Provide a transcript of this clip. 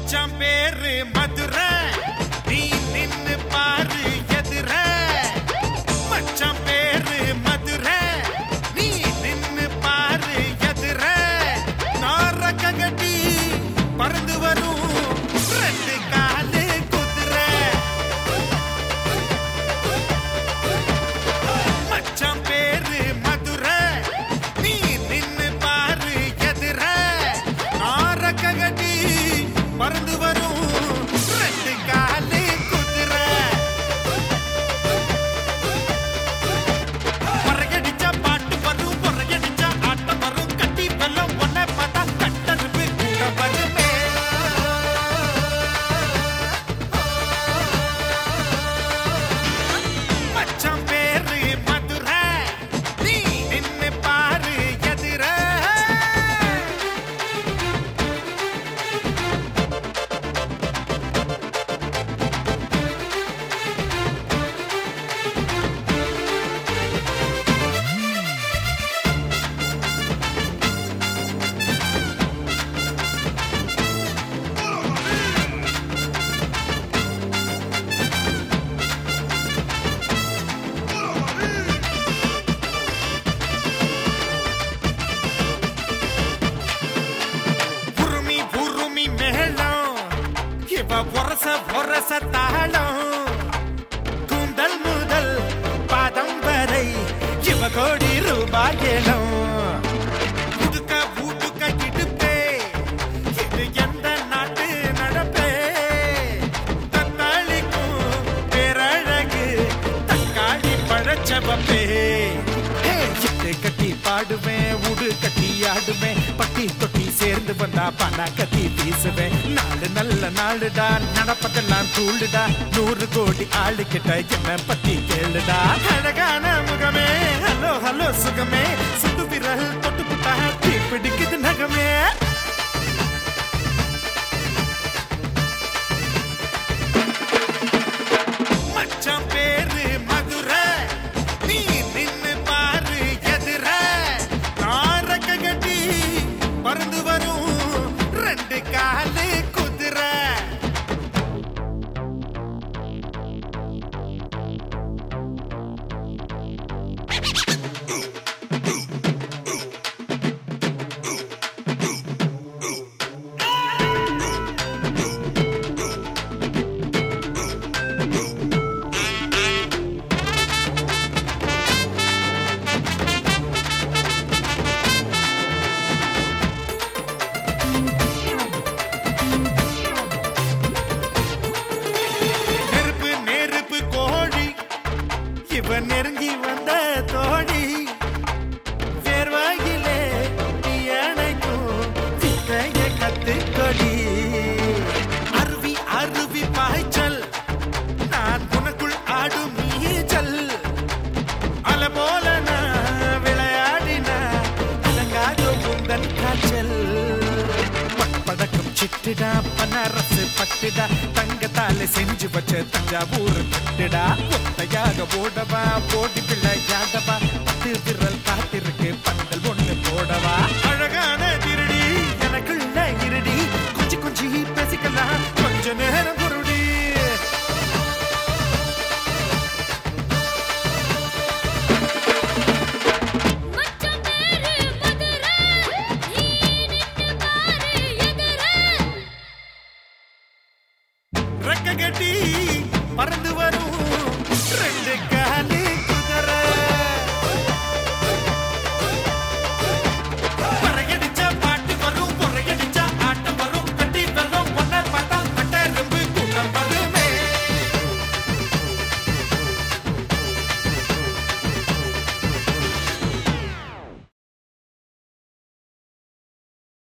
மச்சான் பேரு மதுரை நீ நின்னு பாரு எதிர மச்சான் பேரு மதுரை நீ நின்னு பாரு எதிர நாரக்க கட்டி பறந்து வரும் ரெண்டு காலு குதிரை மச்சான் பேரு மதுரை நீ நின்னு பாரு எதிர நாரக்க கட்டி பறந்து வரும் ரெண்டு காலு குதிரை பறகடிச்சா பாட்டு வரும் பொறகடிச்சா ஆட்டம் வரும் கட்டி வெள்ளம் ஒன்ன பார்த்தா கட்டருப்பு கூட வருமே மச்சான் பேரு மதுரை நீ நின்னு பாரு எதிர புருமி புருமி மேளம் இவ பொரச தாளம் கூந்தல் முதல் பாதம் வரை இவ கோடி ரூபாய் ஏலம் புதுக்க பூட்டுக்க கிடுப்பே இது எந்த நாட்டு நடப்பே தக்காளிக்கும் பேரழகு தக்காளி பழச்சவப்பே கட்டி பாடுவேன் உடு கட்டி ஆடுவேன் பட்டி தொட்டி சேர்ந்து வந்தா பண கட்டி வீசுவேன் நாலு நல்ல நாளுடா நடப்பதெல்லாம் தூளுடா 100 கோடி ஆளு கிட்ட என்ன பத்தி கேளுடா அழகான முகமே ஹலோ ஹலோ சுகமே சுட்டு விரல் தொட்டு புட்டா தீ பிடிக்குது நகமே மச்சான் பேரு மதுரை நீ நின்னு பாரு எதிர நாரக்க கட்டி பறந்து வரும் ரெண்டு காலு குதிரை நெருப்பு நெருப்பு கோழி இவ நெருங்கி வந்த தோழி வேர்வாயிலே அணைக்கும் சித்தைய கத்துக்கொடி அருவி அருவி பாய்ச்சல் நான் உனக்குள் ஆடும் நீச்சல் அல போல நான் விளையாடினா இலங்காக உந்தன் காய்ச்சல் படக்கும் சிட்டுடா பனரசு பட்டுடா தங்கத்தால செஞ்சு வச்ச தஞ்சாவூர் பட்டுடா ஒத்தையாக ஓடவா ஓடி விளையாடவா 10 விரல் காத்திருக்கு பந்தல் ஒண்ணு போடவா